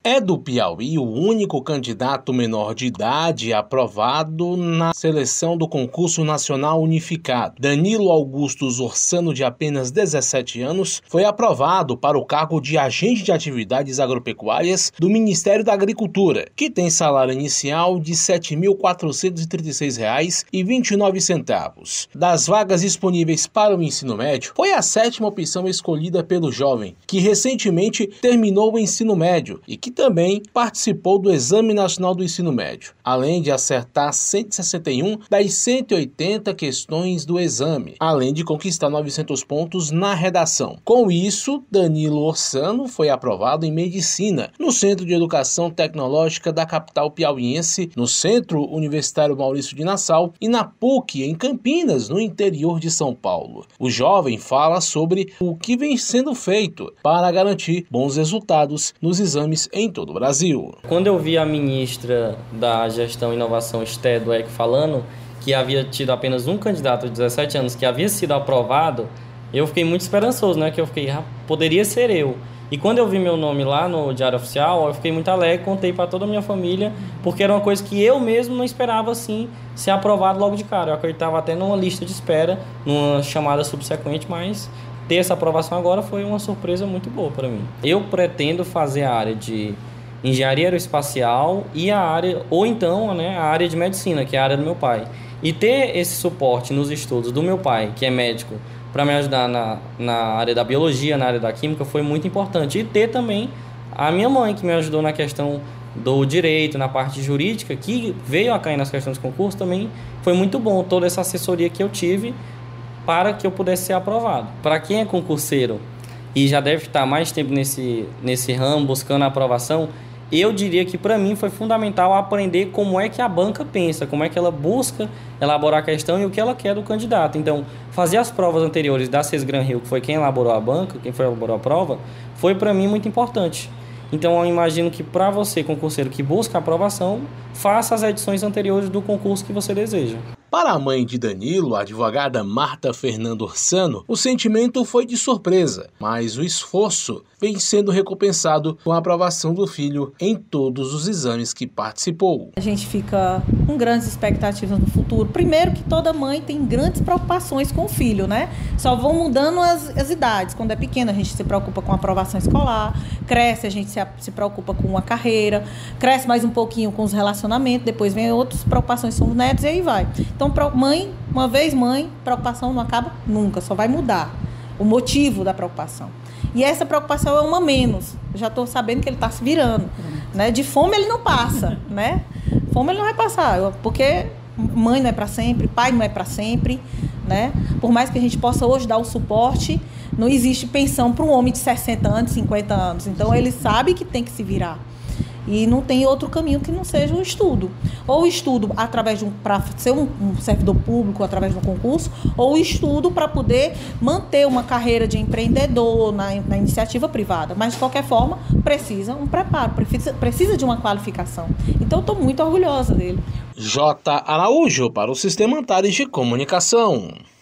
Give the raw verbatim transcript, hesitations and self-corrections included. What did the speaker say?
É do Piauí o único candidato menor de idade aprovado na seleção do concurso nacional unificado. Danilo Augusto Zorzano, de apenas dezessete anos, foi aprovado para o cargo de agente de atividades agropecuárias do Ministério da Agricultura, que tem salário inicial de sete mil quatrocentos e trinta e seis reais e vinte e nove centavos. Das vagas disponíveis para o ensino médio, foi a sétima opção escolhida pelo jovem, que recentemente terminou o ensino médio e que também participou do Exame Nacional do Ensino Médio, além de acertar cento e sessenta e um das cento e oitenta questões do exame, além de conquistar novecentos pontos na redação. Com isso, Danilo Zorzano foi aprovado em Medicina, no Centro de Educação Tecnológica da capital piauiense, no Centro Universitário Maurício de Nassau e na P U C, em Campinas, no interior de São Paulo. O jovem fala sobre o que vem sendo feito para garantir bons resultados nos exames em todo o Brasil. Quando eu vi a ministra da Gestão e Inovação, Esther Dweck, falando que havia tido apenas um candidato de dezessete anos que havia sido aprovado, eu fiquei muito esperançoso, né? Que eu fiquei, ah, poderia ser eu. E quando eu vi meu nome lá no Diário Oficial, eu fiquei muito alegre, contei para toda a minha família, porque era uma coisa que eu mesmo não esperava, assim, ser aprovado logo de cara. Eu acreditava até numa lista de espera, numa chamada subsequente, mas ter essa aprovação agora foi uma surpresa muito boa para mim. Eu pretendo fazer a área de engenharia aeroespacial e a área, ou então, né, a área de medicina, que é a área do meu pai. E ter esse suporte nos estudos do meu pai, que é médico, para me ajudar na, na área da biologia, na área da química, foi muito importante. E ter também a minha mãe, que me ajudou na questão do direito, na parte jurídica, que veio a cair nas questões de concurso, também foi muito bom. Toda essa assessoria que eu tive para que eu pudesse ser aprovado. Para quem é concurseiro e já deve estar mais tempo nesse, nesse ramo, buscando a aprovação, eu diria que para mim foi fundamental aprender como é que a banca pensa, como é que ela busca elaborar a questão e o que ela quer do candidato. Então, fazer as provas anteriores da Sesgran Rio, que foi quem elaborou a banca, quem foi elaborou a prova, foi para mim muito importante. Então, eu imagino que para você, concurseiro que busca a aprovação, faça as edições anteriores do concurso que você deseja. Para a mãe de Danilo, a advogada Marta Fernanda Zorzano, o sentimento foi de surpresa, mas o esforço vem sendo recompensado com a aprovação do filho em todos os exames que participou. A gente fica com grandes expectativas no futuro. Primeiro que toda mãe tem grandes preocupações com o filho, né? Só vão mudando as, as idades. Quando é pequeno a gente se preocupa com a aprovação escolar, cresce, a gente se, se preocupa com a carreira, cresce mais um pouquinho com os relacionamentos, depois vem outras preocupações, são os netos e aí vai. Então, mãe, uma vez mãe, preocupação não acaba nunca, só vai mudar o motivo da preocupação. E essa preocupação é uma menos. Eu já estou sabendo que ele está se virando. Uhum. Né? De fome ele não passa, né? Fome ele não vai passar, porque mãe não é para sempre, pai não é para sempre, né? Por mais que a gente possa hoje dar o suporte, não existe pensão para um homem de sessenta anos, cinquenta anos. Então, ele sabe que tem que se virar. E não tem outro caminho que não seja o estudo. Ou o estudo através de um, para ser um, um servidor público através de um concurso, ou o estudo para poder manter uma carreira de empreendedor na, na iniciativa privada. Mas, de qualquer forma, precisa um preparo, precisa, precisa de uma qualificação. Então, estou muito orgulhosa dele. J. Araújo para o Sistema Antares de Comunicação.